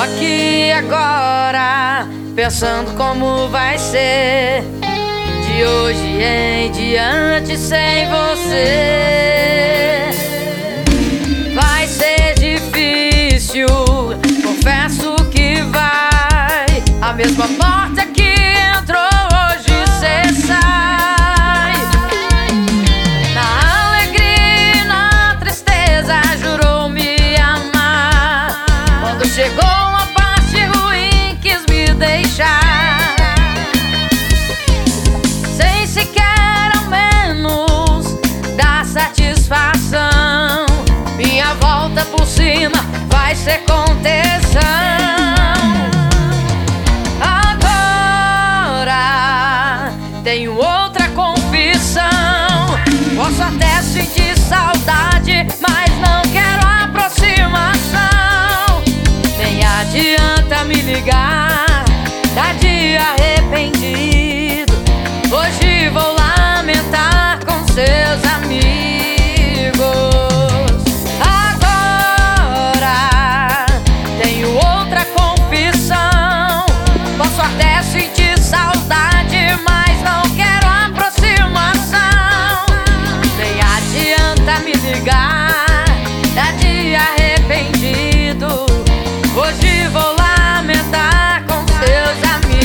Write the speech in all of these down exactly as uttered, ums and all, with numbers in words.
aqui agora, pensando como vai ser de hoje em diante sem você. Vai ser difícil, confesso que vai. A mesma porta que entrou, hoje cê sai. Na alegria e na tristeza jurou me amar. Quando chegou a parte ruim quis me deixar, sem sequer ao menos dar satisfação. Minha volta por cima vai ser contenção. Agora tenho outra confissão. Posso até sentir saudade, mas não quero aproximação. Nem adianta me ligar, tá de arrependido. Hoje vou lamentar com seus amigos. Agora tenho outra confissão. Posso até sentir saudade, mas não quero aproximação. Nem adianta me ligar, tá de arrependido. Hoje vou lamentar com seus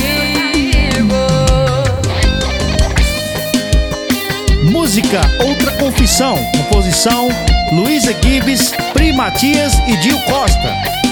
amigos. Música Outra Confissão, composição Luísa Gibbs, Pri Matias e Gil Costa.